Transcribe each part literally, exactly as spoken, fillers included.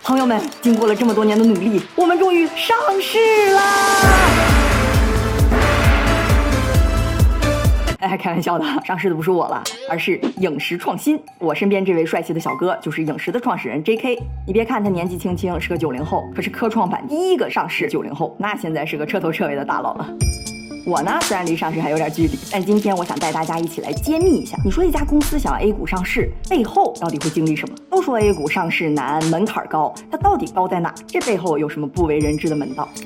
朋友们，经过了这么多年的努力，我们终于上市啦！哎，开玩笑的，上市的不是我了，而是影石创新。我身边这位帅气的小哥就是影石的创始人 J K。你别看他年纪轻轻，是个九零后，可是科创板第一个上市九零后，那现在是个彻头彻尾的大佬了。我呢，虽然离上市还有点距离，但今天我想带大家一起来揭秘一下，你说一家公司想要 A 股上市，背后到底会经历什么？都说 A 股上市难，门槛高，它到底高在哪？这背后有什么不为人知的门道？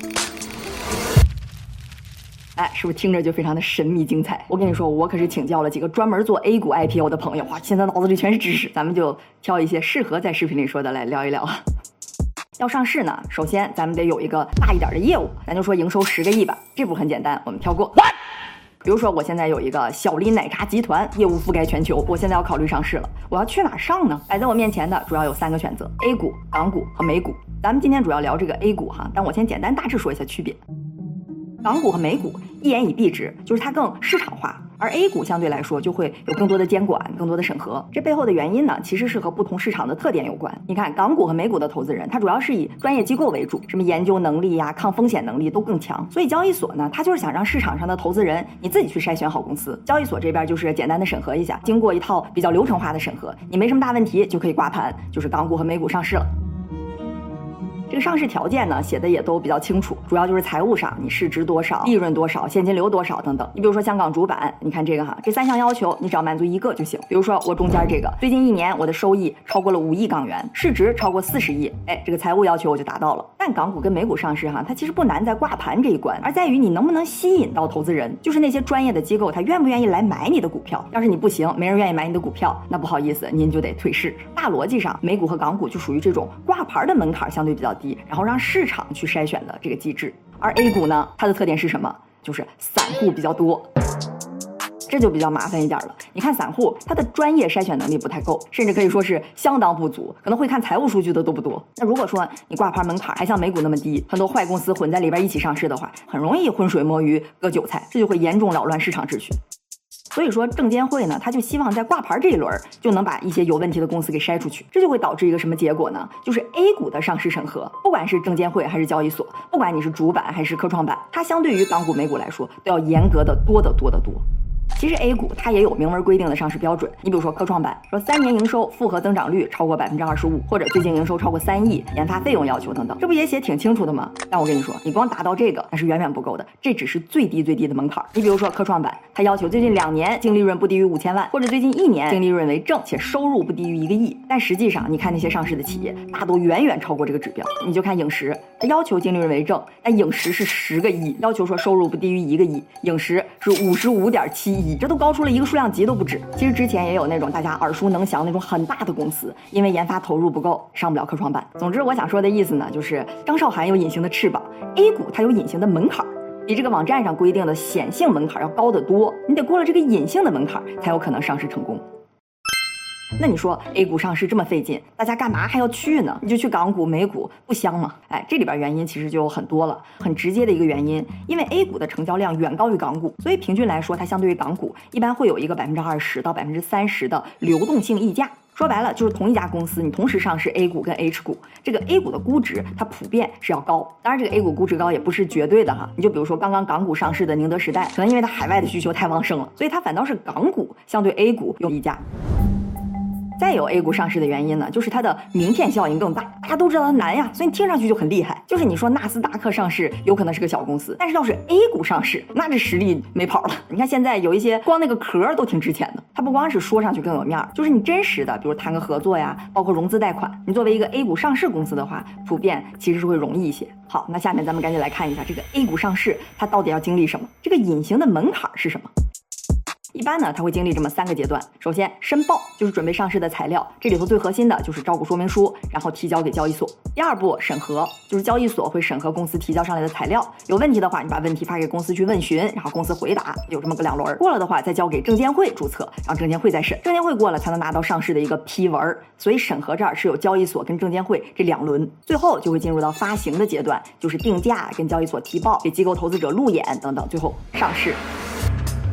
哎，是不是听着就非常的神秘精彩？我跟你说，我可是请教了几个专门做 A 股 I P O 的朋友，哇，现在脑子里全是知识，咱们就挑一些适合在视频里说的来聊一聊。要上市呢，首先咱们得有一个大一点的业务，咱就说营收十个亿吧，这步很简单，我们跳过。比如说我现在有一个小林奶茶集团，业务覆盖全球，我现在要考虑上市了，我要去哪上呢？摆在我面前的主要有三个选择 ：A 股、港股和美股。咱们今天主要聊这个 A 股哈，但我先简单大致说一下区别。港股和美股一言以蔽之，就是它更市场化，而 A 股相对来说就会有更多的监管、更多的审核。这背后的原因呢，其实是和不同市场的特点有关。你看，港股和美股的投资人，他主要是以专业机构为主，什么研究能力呀、抗风险能力都更强。所以交易所呢，它就是想让市场上的投资人你自己去筛选好公司。交易所这边就是简单的审核一下，经过一套比较流程化的审核，你没什么大问题就可以挂牌，就是港股和美股上市了。这个上市条件呢，写的也都比较清楚，主要就是财务上，你市值多少、利润多少、现金流多少等等。你比如说香港主板，你看这个哈，这三项要求你只要满足一个就行。比如说我中间这个，最近一年我的收益超过了五亿港元，市值超过四十亿，哎，这个财务要求我就达到了。但港股跟美股上市哈，它其实不难在挂牌这一关，而在于你能不能吸引到投资人，就是那些专业的机构，他愿不愿意来买你的股票。要是你不行，没人愿意买你的股票，那不好意思，您就得退市。大逻辑上，美股和港股就属于这种挂牌的门槛相对比较低，然后让市场去筛选的这个机制。而 A 股呢，它的特点是什么？就是散户比较多，这就比较麻烦一点了。你看散户，他的专业筛选能力不太够，甚至可以说是相当不足，可能会看财务数据的都不多。那如果说你挂牌门槛还像美股那么低，很多坏公司混在里边一起上市的话，很容易浑水摸鱼、割韭菜，这就会严重扰乱市场秩序。所以说证监会呢，他就希望在挂牌这一轮就能把一些有问题的公司给筛出去，这就会导致一个什么结果呢？就是 A 股的上市审核，不管是证监会还是交易所，不管你是主板还是科创板，它相对于港股美股来说都要严格的多得多得多。其实 A 股它也有明文规定的上市标准，你比如说科创板说三年营收复合增长率超过百分之二十五，或者最近营收超过三亿，研发费用要求等等，这不也写挺清楚的吗？但我跟你说，你光达到这个那是远远不够的，这只是最低最低的门槛。你比如说科创板，它要求最近两年净利润不低于五千万，或者最近一年净利润为正且收入不低于一个亿，但实际上你看那些上市的企业，大都远远超过这个指标。你就看影石，它要求净利润为正，但影石是十个亿，要求说收入不低于一个亿，影石是五十五点七亿，这都高出了一个数量级都不止。其实之前也有那种大家耳熟能详那种很大的公司，因为研发投入不够，上不了科创板。总之我想说的意思呢，就是张韶涵有隐形的翅膀， A 股它有隐形的门槛，比这个网站上规定的显性门槛要高得多，你得过了这个隐性的门槛才有可能上市成功。那你说 A 股上市这么费劲，大家干嘛还要去呢？你就去港股美股不香吗？哎，这里边原因其实就有很多了。很直接的一个原因，因为 A 股的成交量远高于港股，所以平均来说它相对于港股一般会有一个百分之二十到百分之三十的流动性溢价。说白了就是同一家公司你同时上市 A 股跟 H 股，这个 A 股的估值它普遍是要高，当然这个 A 股估值高也不是绝对的哈。你就比如说刚刚港股上市的宁德时代，可能因为它海外的需求太旺盛了，所以它反倒是港股相对 A 股有溢价。再有 A 股上市的原因呢，就是它的名片效应更大，大家都知道它难呀，所以你听上去就很厉害。就是你说纳斯达克上市有可能是个小公司，但是要是 A 股上市，那这实力没跑了。你看现在有一些光那个壳都挺值钱的，它不光是说上去更有面，就是你真实的，比如谈个合作呀，包括融资贷款，你作为一个 A 股上市公司的话，普遍其实是会容易一些。好，那下面咱们赶紧来看一下这个 A 股上市它到底要经历什么，这个隐形的门槛是什么。一般呢，它会经历这么三个阶段。首先，申报就是准备上市的材料，这里头最核心的就是招股说明书，然后提交给交易所。第二步，审核，就是交易所会审核公司提交上来的材料，有问题的话，你把问题发给公司去问询，然后公司回答，有这么个两轮。过了的话，再交给证监会注册，让证监会再审，证监会过了才能拿到上市的一个批文。所以审核这儿是有交易所跟证监会这两轮，最后就会进入到发行的阶段，就是定价、跟交易所提报、给机构投资者路演等等，最后上市。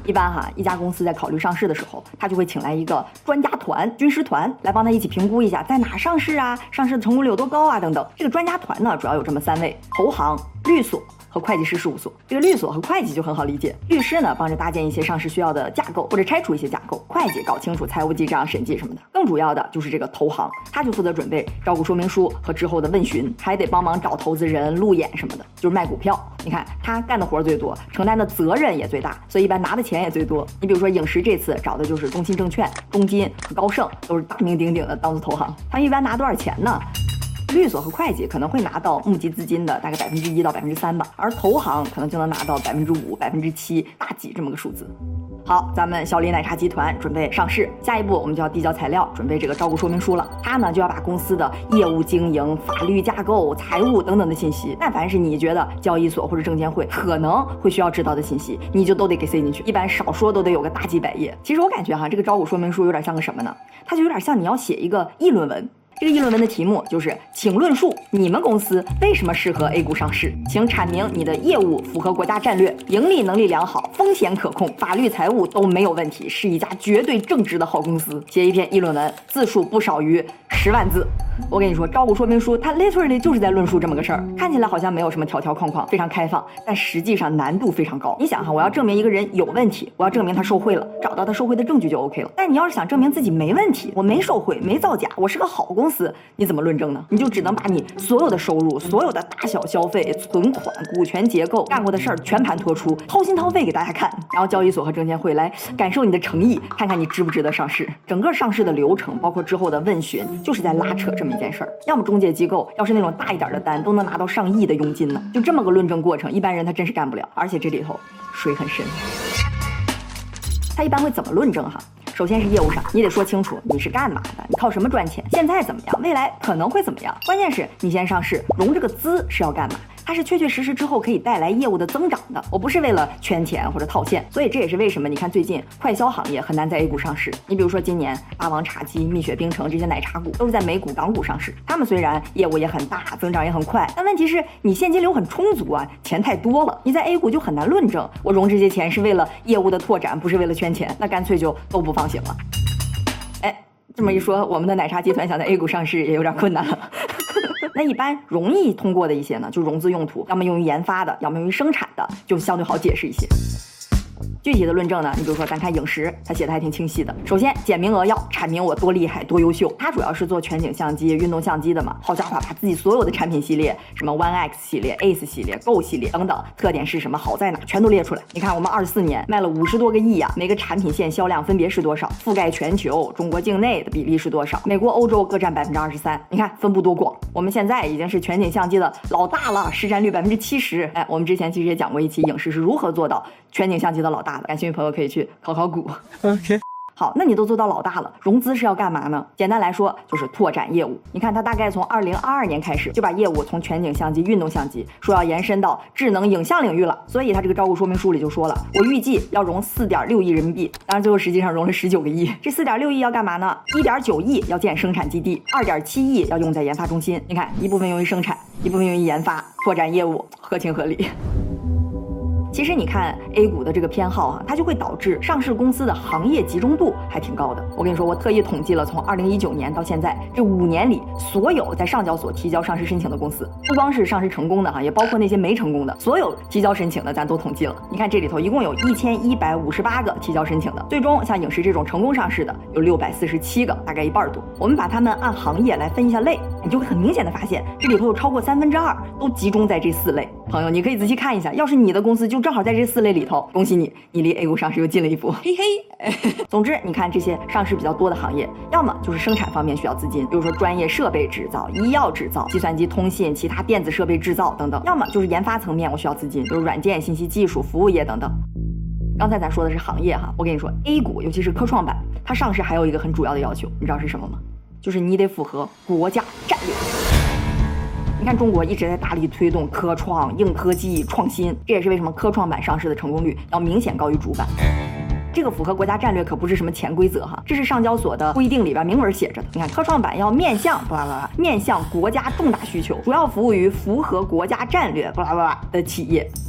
一般哈，一家公司在考虑上市的时候，他就会请来一个专家团、军师团来帮他一起评估一下在哪上市啊，上市的成功率有多高啊等等。这个专家团呢，主要有这么三位：投行、律所和会计师事务所。这个律所和会计就很好理解，律师呢帮着搭建一些上市需要的架构，或者拆除一些架构；会计搞清楚财务记账、审计什么的。更主要的就是这个投行，他就负责准备招股说明书和之后的问询，还得帮忙找投资人、路演什么的，就是卖股票。你看他干的活最多，承担的责任也最大，所以一般拿的钱也最多。你比如说影视这次找的就是中信证券、中金和高盛，都是大名鼎鼎的当做投行。他一般拿多少钱呢？律所和会计可能会拿到募集资金的大概百分之一到百分之三吧，而投行可能就能拿到百分之五、百分之七，大几这么个数字。好，咱们小李奶茶集团准备上市，下一步我们就要递交材料，准备这个招股说明书了。他呢就要把公司的业务经营、法律架构、财务等等的信息，但凡是你觉得交易所或者证监会可能会需要知道的信息，你就都得给塞进去，一般少说都得有个大几百页。其实我感觉哈，这个招股说明书有点像个什么呢？它就有点像你要写一个议论文。这个议论文的题目就是请论述你们公司为什么适合 A 股上市，请阐明你的业务符合国家战略，盈利能力良好，风险可控，法律财务都没有问题，是一家绝对正直的好公司。写一篇议论文，字数不少于十万字。我跟你说，招股说明书它 literally 就是在论述这么个事儿，看起来好像没有什么条条框框，非常开放，但实际上难度非常高。你想哈，我要证明一个人有问题，我要证明他受贿了，找到他受贿的证据就 OK 了。但你要是想证明自己没问题，我没受贿，没造假，我是个好公司，你怎么论证呢？你就只能把你所有的收入、所有的大小消费、存款、股权结构、干过的事儿全盘托出，掏心掏肺给大家看，然后交易所和证监会来感受你的诚意，看看你值不值得上市。整个上市的流程，包括之后的问询，就是在拉扯这么一件事儿。要么中介机构要是那种大一点的单，都能拿到上亿的佣金呢。就这么个论证过程，一般人他真是干不了，而且这里头水很深。他一般会怎么论证哈？首先是业务上，你得说清楚你是干嘛的，你靠什么赚钱，现在怎么样，未来可能会怎么样。关键是你先上市，融这个资是要干嘛？它是确确实实之后可以带来业务的增长的。我不是为了圈钱或者套现，所以这也是为什么你看最近快消行业很难在 A 股上市。你比如说今年霸王茶姬、蜜雪冰城这些奶茶股都是在美股、港股上市，他们虽然业务也很大，增长也很快，但问题是你现金流很充足啊，钱太多了，你在 A 股就很难论证我融这些钱是为了业务的拓展，不是为了圈钱，那干脆就都不放行了。哎，这么一说，我们的奶茶集团想在 A 股上市也有点困难了。那一般容易通过的一些呢，就融资用途，要么用于研发的，要么用于生产的，就相对好解释一些。具体的论证呢，你比如说咱看影视，它写的还挺清晰的。首先简明扼要，阐明我多厉害多优秀。它主要是做全景相机、运动相机的嘛，好家伙，把自己所有的产品系列，什么 One X 系列、Ace 系列、Go 系列等等，特点是什么，好在哪，全都列出来。你看我们二十四年卖了五十多个亿呀、啊，每个产品线销量分别是多少，覆盖全球，中国境内的比例是多少，美国、欧洲各占百分之二十三。你看分布多广，我们现在已经是全景相机的老大了，市占率百分之七十。哎，我们之前其实也讲过一期影视是如何做到全景相机的老大的，感兴趣朋友可以去考考股。 OK， 好，那你都做到老大了，融资是要干嘛呢？简单来说就是拓展业务。你看他大概从二零二二年开始就把业务从全景相机、运动相机说要延伸到智能影像领域了，所以他这个招股说明书里就说了，我预计要融四点六亿人民币，当然最后实际上融了十九个亿。这四点六亿要干嘛呢？一点九亿要建生产基地，二点七亿要用在研发中心。你看，一部分用于生产，一部分用于研发，拓展业务，合情合理。其实你看 A 股的这个偏好啊，它就会导致上市公司的行业集中度还挺高的。我跟你说，我特意统计了从二零一九年到现在这五年里所有在上交所提交上市申请的公司，不光是上市成功的哈，也包括那些没成功的，所有提交申请的咱都统计了。你看这里头一共有一千一百五十八个提交申请的，最终像影视这种成功上市的有六百四十七个，大概一半多。我们把它们按行业来分一下类，你就会很明显的发现这里头有超过三分之二都集中在这四类。朋友，你可以仔细看一下，要是你的公司就正好在这四类里头，恭喜你，你离 A 股上市又近了一步，嘿嘿。总之，你看这些上市比较多的行业，要么就是生产方面需要资金，比如说专业设备制造、医药制造、计算机通信、其他电子设备制造等等；要么就是研发层面我需要资金，比如软件、信息技术、服务业等等。刚才咱说的是行业哈，我跟你说 ，A 股尤其是科创板，它上市还有一个很主要的要求，你知道是什么吗？就是你得符合国家战略。你看中国一直在大力推动科创、硬科技、创新，这也是为什么科创板上市的成功率要明显高于主板。这个符合国家战略可不是什么潜规则哈，这是上交所的规定里边明文写着的。你看科创板要面向巴拉巴拉，面向国家重大需求，主要服务于符合国家战略巴拉巴拉的企业。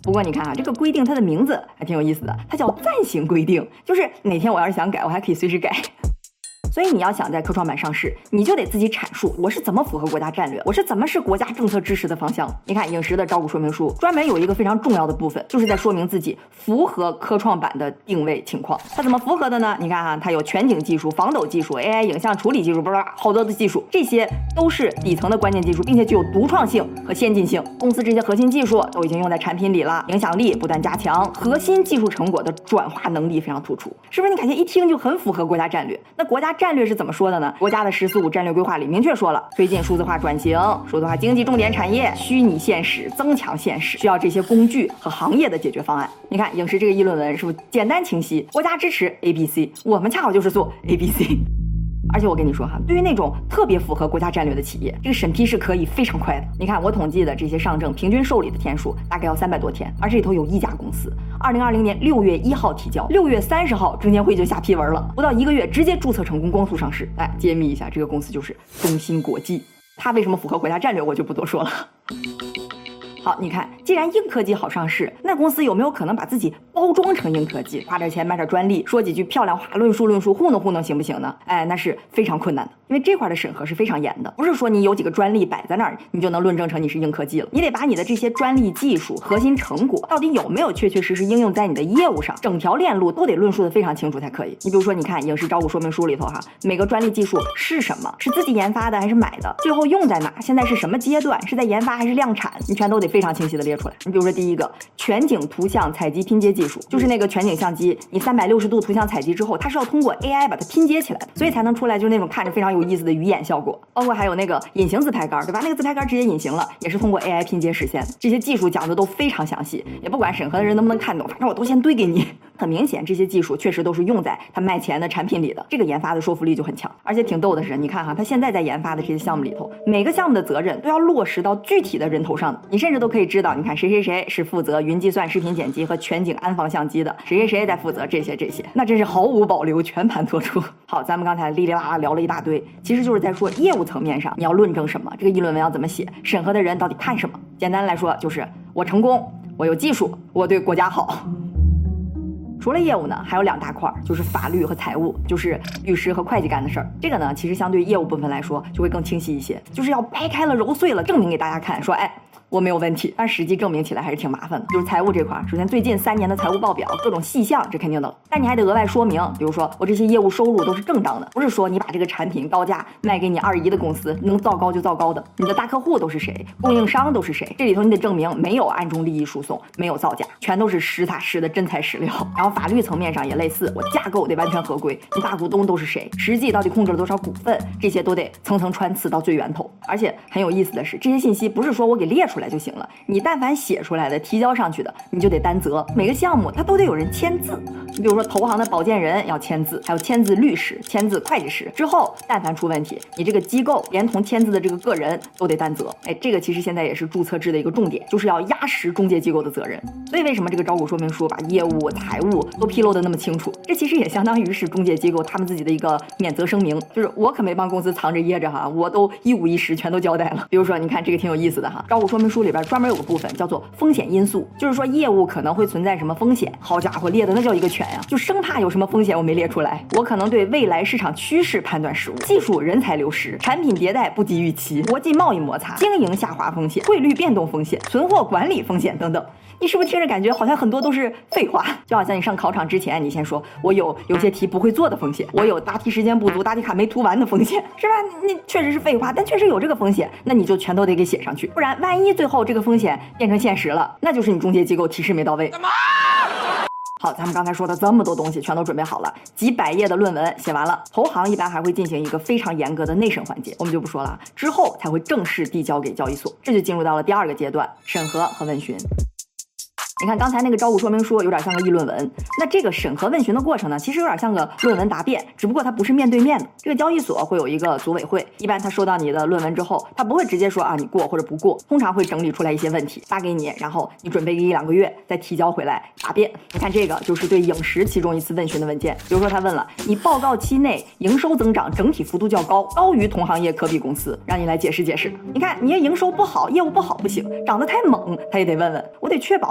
不过你看啊，这个规定它的名字还挺有意思的，它叫暂行规定，就是哪天我要是想改，我还可以随时改。所以你要想在科创板上市，你就得自己阐述我是怎么符合国家战略，我是怎么是国家政策支持的方向。你看影视的招股说明书专门有一个非常重要的部分，就是在说明自己符合科创板的定位情况。它怎么符合的呢？你看啊，它有全景技术、防抖技术、A I 影像处理技术，不是好多的技术，这些都是底层的关键技术，并且具有独创性和先进性。公司这些核心技术都已经用在产品里了，影响力不断加强，核心技术成果的转化能力非常突出，是不是？你感觉一听就很符合国家战略？那国家战略是怎么说的呢？国家的“十四五”战略规划里明确说了，推进数字化转型、数字化经济重点产业、虚拟现实、增强现实，需要这些工具和行业的解决方案。你看影视这个议论文是不是简单清晰？国家支持 A B C， 我们恰好就是做 A B C。而且我跟你说哈，对于那种特别符合国家战略的企业，这个审批是可以非常快的。你看我统计的这些上证平均受理的天数大概要三百多天，而这里头有一家公司，二零二零年六月一号提交，六月三十号证监会就下批文了，不到一个月直接注册成功，光速上市。来揭秘一下，这个公司就是中芯国际。它为什么符合国家战略，我就不多说了。好，你看，既然硬科技好上市，那公司有没有可能把自己包装成硬科技，花点钱买点专利，说几句漂亮话，论述论述，糊弄糊弄，行不行呢？哎，那是非常困难的，因为这块的审核是非常严的，不是说你有几个专利摆在那儿，你就能论证成你是硬科技了。你得把你的这些专利技术、核心成果到底有没有确确实实应用在你的业务上，整条链路都得论述的非常清楚才可以。你比如说，你看影视招股说明书里头哈，每个专利技术是什么，是自己研发的还是买的，最后用在哪，现在是什么阶段，是在研发还是量产，你全都得非常清晰的列出来。你比如说第一个全景图像采集拼接技术，就是那个全景相机，你三百六十度图像采集之后，它是要通过 A I 把它拼接起来的，所以才能出来就是那种看着非常有意思的鱼眼效果。包括还有那个隐形自拍杆，对吧？那个自拍杆直接隐形了，也是通过 A I 拼接实现的。这些技术讲的都非常详细，也不管审核的人能不能看懂，反正我都先堆给你。很明显，这些技术确实都是用在他卖钱的产品里的，这个研发的说服力就很强。而且挺逗的是，你看哈，他现在在研发的这些项目里头，每个项目的责任都要落实到具体的人头上的，你甚至都可以知道，你看谁谁谁是负责云计算、视频剪辑和全景安防相机的，谁谁谁在负责这些这些，那真是毫无保留，全盘托出。好，咱们刚才哩哩啦啦聊了一大堆，其实就是在说业务层面上你要论证什么，这个议论文要怎么写，审核的人到底看什么。简单来说，就是我成功，我有技术，我对国家好。除了业务呢，还有两大块，就是法律和财务，就是律师和会计干的事儿。这个呢，其实相对业务部分来说就会更清晰一些，就是要掰开了揉碎了证明给大家看，说哎，我没有问题，但实际证明起来还是挺麻烦的。就是财务这块，首先最近三年的财务报表各种细项，这肯定的，但你还得额外说明，比如说我这些业务收入都是正当的，不是说你把这个产品高价卖给你二姨的公司，能造高就造高的。你的大客户都是谁，供应商都是谁，这里头你得证明没有暗中利益输送，没有造假，全都是实打实的真材实料。然后法律层面上也类似，我架构得完全合规，你大股东都是谁，实际到底控制了多少股份，这些都得层层穿刺到最源头。而且很有意思的是，这些信息不是说我给列出来就行了，你但凡写出来的提交上去的，你就得担责。每个项目它都得有人签字，你比如说投行的保荐人要签字，还有签字律师、签字会计师，之后但凡出问题，你这个机构连同签字的这个个人都得担责。哎，这个其实现在也是注册制的一个重点，就是要压实中介机构的责任。所以为什么这个招股说明书把业务、财务都披露的那么清楚，这其实也相当于是中介机构他们自己的一个免责声明，就是我可没帮公司藏着掖着哈，我都一五一十全都交代了。比如说你看这个挺有意思的哈，招股说明书里边专门有个部分叫做风险因素，就是说业务可能会存在什么风险，好家伙列的那叫一个全呀，就生怕有什么风险我没列出来。我可能对未来市场趋势判断失误，技术人才流失，产品迭代不及预期，国际贸易摩擦，经营下滑风险，汇率变动风险，存货管理风险等等。你是不是听着感觉好像很多都是废话？就好像你上考场之前，你先说我有有些题不会做的风险，我有答题时间不足、答题卡没涂完的风险，是吧？那确实是废话，但确实有这个风险，那你就全都得给写上去，不然万一最后这个风险变成现实了，那就是你中介机构提示没到位。好，咱们刚才说的这么多东西全都准备好了，几百页的论文写完了，投行一般还会进行一个非常严格的内审环节，我们就不说了，之后才会正式递交给交易所，这就进入到了第二个阶段，审核和问询。你看刚才那个招股说明书有点像个议论文，那这个审核问询的过程呢，其实有点像个论文答辩，只不过它不是面对面的。这个交易所会有一个组委会，一般他收到你的论文之后，他不会直接说啊你过或者不过，通常会整理出来一些问题发给你，然后你准备一两个月再提交回来答辩。你看这个就是对影视其中一次问询的文件，比如说他问了你报告期内营收增长整体幅度较高，高于同行业可比公司，让你来解释解释。你看你营收不好，业务不好不行，涨得太猛，他也得问问，我得确保你能说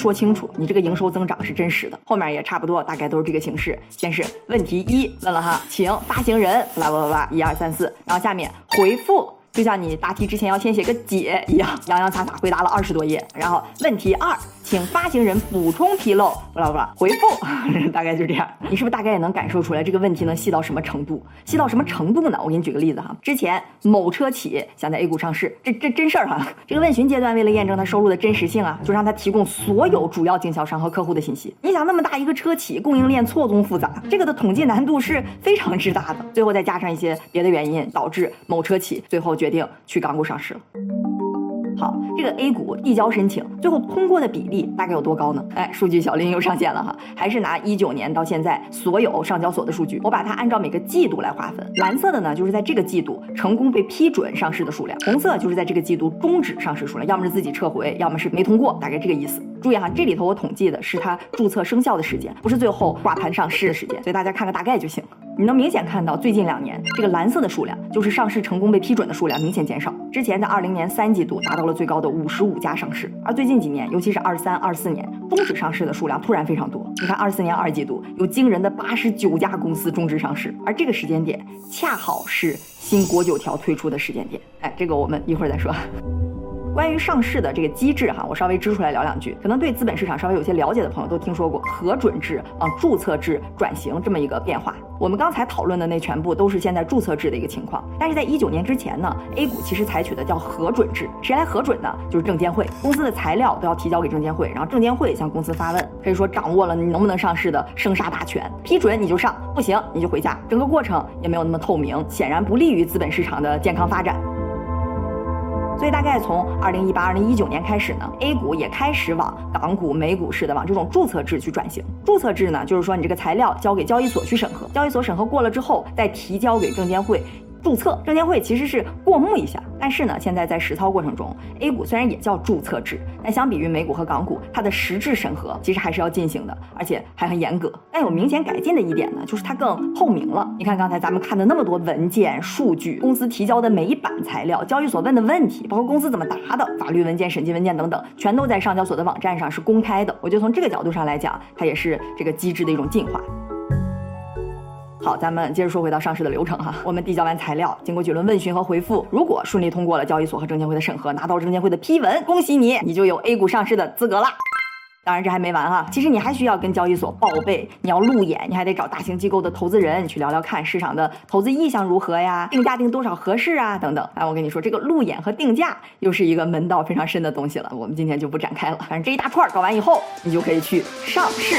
说清楚你这个营收增长是真实的。后面也差不多，大概都是这个形式。先是问题一，问了哈，请发行人啦啦啦啦一二三四，然后下面回复。就像你答题之前要先写个解一样，洋洋洒洒回答了二十多页。然后问题二，请发行人补充纰漏，不啦不啦，回复，大概就这样。你是不是大概也能感受出来这个问题能细到什么程度？细到什么程度呢？我给你举个例子哈，之前某车企想在 A 股上市，这这真事儿哈。这个问询阶段为了验证它收入的真实性啊，就让它提供所有主要经销商和客户的信息。你想那么大一个车企，供应链错综复杂，这个的统计难度是非常之大的。最后再加上一些别的原因，导致某车企最后决定去港股上市了。好，这个 A 股递交申请最后通过的比例大概有多高呢？哎，数据小林又上线了哈，还是拿一九年到现在所有上交所的数据，我把它按照每个季度来划分。蓝色的呢，就是在这个季度成功被批准上市的数量；红色就是在这个季度终止上市数量，要么是自己撤回，要么是没通过，大概这个意思。注意哈，这里头我统计的是它注册生效的时间，不是最后挂牌上市的时间，所以大家看个大概就行。你能明显看到最近两年这个蓝色的数量，就是上市成功被批准的数量明显减少。之前在二零年三季度达到了最高的五十五家上市，而最近几年，尤其是二三、二四年，终止上市的数量突然非常多。你看二四年二季度有惊人的八十九家公司终止上市，而这个时间点恰好是新国九条推出的时间点。哎，这个我们一会儿再说。关于上市的这个机制哈，我稍微支出来聊两句。可能对资本市场稍微有些了解的朋友都听说过核准制啊、注册制转型这么一个变化。我们刚才讨论的那全部都是现在注册制的一个情况，但是在一九年之前呢 ，A 股其实采取的叫核准制。谁来核准呢？就是证监会，公司的材料都要提交给证监会，然后证监会向公司发问，可以说掌握了你能不能上市的生杀大权。批准你就上，不行你就回家。整个过程也没有那么透明，显然不利于资本市场的健康发展。所以大概从二零一八、二零一九年开始呢 ，A 股也开始往港股、美股似的往这种注册制去转型。注册制呢，就是说你这个材料交给交易所去审核，交易所审核过了之后，再提交给证监会注册。证监会其实是过目一下，但是呢，现在在实操过程中 ，A 股虽然也叫注册制，但相比于美股和港股，它的实质审核其实还是要进行的，而且还很严格。但有明显改进的一点呢，就是它更透明了。你看刚才咱们看的那么多文件、数据，公司提交的每一版材料，交易所问的问题，包括公司怎么答的，法律文件、审计文件等等，全都在上交所的网站上是公开的。我觉得从这个角度上来讲，它也是这个机制的一种进化。好，咱们接着说回到上市的流程哈。我们递交完材料，经过几轮问询和回复，如果顺利通过了交易所和证监会的审核，拿到证监会的批文，恭喜你，你就有 A 股上市的资格了。当然这还没完哈，其实你还需要跟交易所报备，你要路演，你还得找大型机构的投资人去聊聊看市场的投资意向如何呀，定价定多少合适啊等等。哎，我跟你说，这个路演和定价又是一个门道非常深的东西了，我们今天就不展开了。反正这一大串搞完以后，你就可以去上市。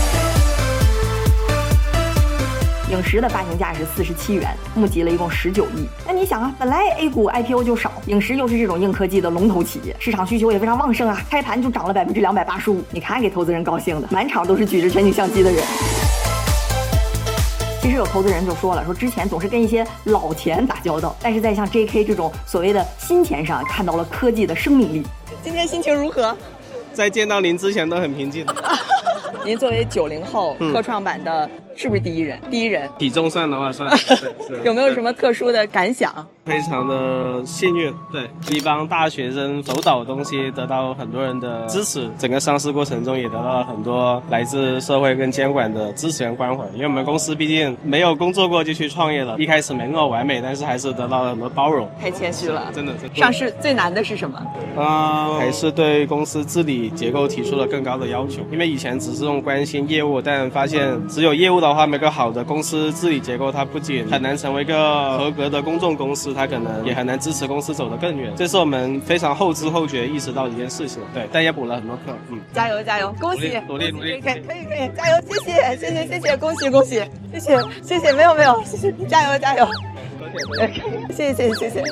影石的发行价是四十七元，募集了一共十九亿。那你想啊，本来 A 股 I P O 就少，影石又是这种硬科技的龙头企业，市场需求也非常旺盛啊，开盘就涨了百分之两百八十五。你看给投资人高兴的，满场都是举着全景相机的人。其实有投资人就说了，说之前总是跟一些老钱打交道，但是在像 J K 这种所谓的新钱上看到了科技的生命力。 今天心情如何？ 在见到您之前都很平静。 您作为九零后科创板的、嗯，是不是第一人？第一人， 体重算的话算。 有没有什么特殊的感想？ 非常的幸运，对，一帮大学生手找东西得到很多人的支持，整个上市过程中也得到了很多来自社会跟监管的支持跟关怀。因为我们公司毕竟没有工作过就去创业了，一开始没那么完美，但是还是得到了很多包容。 太谦虚了， 真的。真的上市最难的是什么？ 嗯，还是对公司治理结构提出了更高的要求。因为以前只是用关心业务，但发现只有业务的话，没个好的公司治理结构，它不仅很难成为一个合格的公众公司，它可能也很难支持公司走得更远。这是我们非常后知后觉意识到的一件事情。对，但也补了很多课。嗯， 加油加油，恭喜， 努力努力， 可以可以可以，加油，谢谢谢谢谢谢，恭喜恭喜，谢谢谢谢，没有没有，谢谢，加油加油，谢谢谢谢谢谢。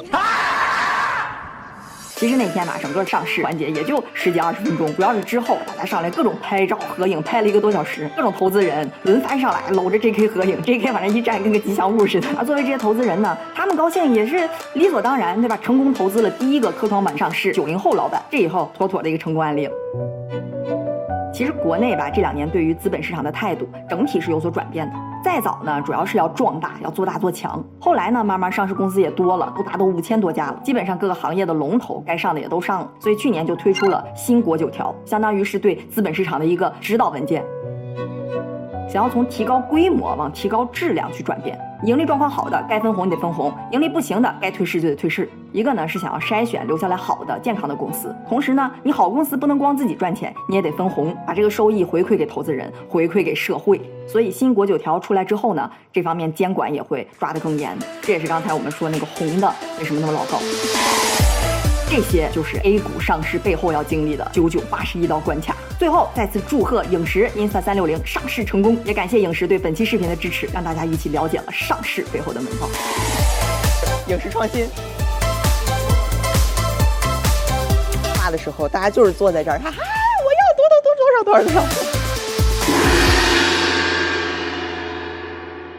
其实那天吧，整个上市环节也就十几二十分钟，主要是之后大家上来各种拍照合影，拍了一个多小时，各种投资人轮番上来搂着 J K 合影 ，J K 反正一站跟个吉祥物似的。而作为这些投资人呢，他们高兴也是理所当然，对吧？成功投资了第一个科创板上市九零后老板，这以后妥妥的一个成功案例了。 其实国内吧这两年对于资本市场的态度整体是有所转变的。再早呢，主要是要壮大，要做大做强。后来呢，慢慢上市公司也多了，都达到五千多家了，基本上各个行业的龙头该上的也都上了。所以去年就推出了新国九条，相当于是对资本市场的一个指导文件。想要从提高规模往提高质量去转变，盈利状况好的该分红你得分红，盈利不行的该退市就得退市。一个呢是想要筛选留下来好的健康的公司，同时呢你好公司不能光自己赚钱，你也得分红，把这个收益回馈给投资人，回馈给社会。所以新国九条出来之后呢，这方面监管也会抓得更严，这也是刚才我们说那个红的为什么那么老高。这些就是 A 股上市背后要经历的九九八十一道关卡。最后再次祝贺影视 Insta 三六零上市成功，也感谢影视对本期视频的支持，让大家一起了解了上市背后的门道。 影视创新大的时候，大家就是坐在这儿，哈哈，我要多多多多少多少多少。